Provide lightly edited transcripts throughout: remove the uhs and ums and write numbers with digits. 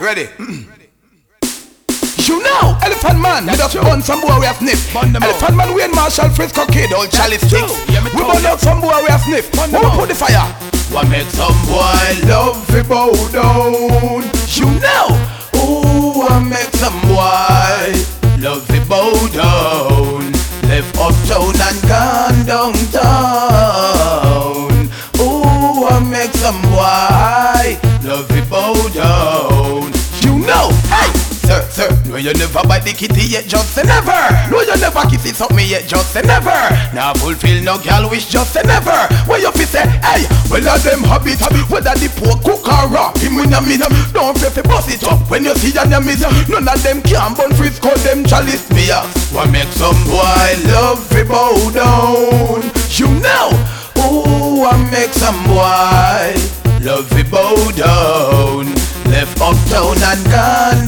Ready? You know, Elephant Man, we just burn some boy we have sniff. Elephant Man, Wayne Marshall, Frisco Kid, old Charlie Sticks. We burn out some boy we have sniff. When we put the fire, what make some boy love fi bow down? You know, ooh, what make some boy love fi bow down? Left uptown and gone downtown. Ooh, what make some boy love fi bow down? You know, hey! Sir, no you never buy the kitty yet, just say never. No you never kiss it up me yet, just say never. Now fulfill no girl wish, just say never. When you fi say, hey, well of them habit, whether the poor cook or raw, him in a miss. Don't fi bust it up when you see your miss. None of them can burn Frisco, them chalice me up. What make some boy love fi bow down? You know, ooh, what make some boy love fi bow down? Left uptown and gone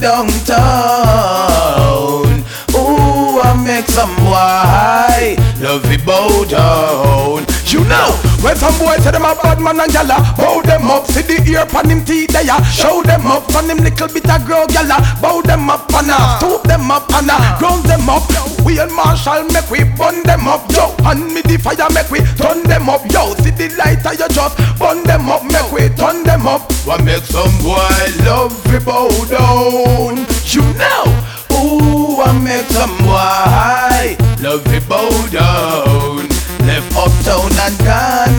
downtown. Ooh, I make some boy love it bow down. You know, when some boy say them a bad man and gyal, bow them up. See the ear pan him teeth there, show them up. On him little bit of grow gyal, bow them up and stoop them up and ground them up. We and Marshall make we burn them up, yo. And me the fire make we turn them up, yo. See the lighter you just burn them up, make we turn them up. What make some boy love fi bow down? You know, ooh, what make some boy love fi bow down? Left uptown and gone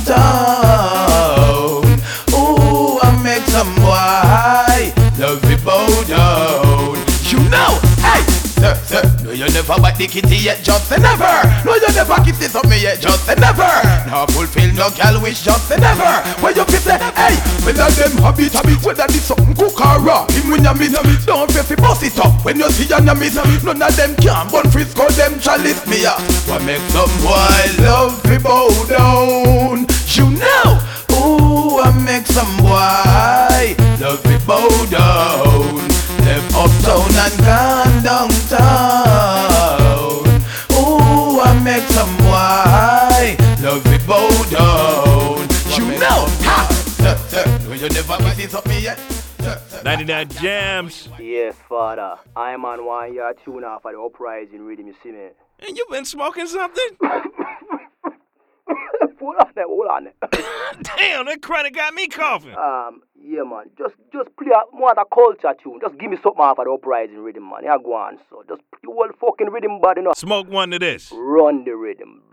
downtown. Ooh, what make some boy love fi bow down? You know, hey, sir, no you never bite the kitty yet, just say never. No you never kiss it up me yet, just say never. Now fulfill no girl wish, just say never. When you fi say, hey, whether them habit, whether this something cook or raw, him when you miss, don't fi bust it up when you see your miss. None of them can burn Frisco, them chalice me up. What make some boy love fi bow down? You know, ooh, what make some boy love fi bow down? Left uptown and gone downtown. Ooh, I make some boy love it bow down. You know, ha! Sir, no you never kiss it up me yet. 99 Jams. Yes, Father. I'm on 1 year tune off of the uprising rhythm, you see me. And you been smoking something? Hold on there. Damn, that chronic got me coughing. Yeah, man. Just play more of the culture tune. Just give me something off of the uprising rhythm, man. Yeah, go on. So just play the whole fucking rhythm body, you know. Smoke one of this. Run the rhythm.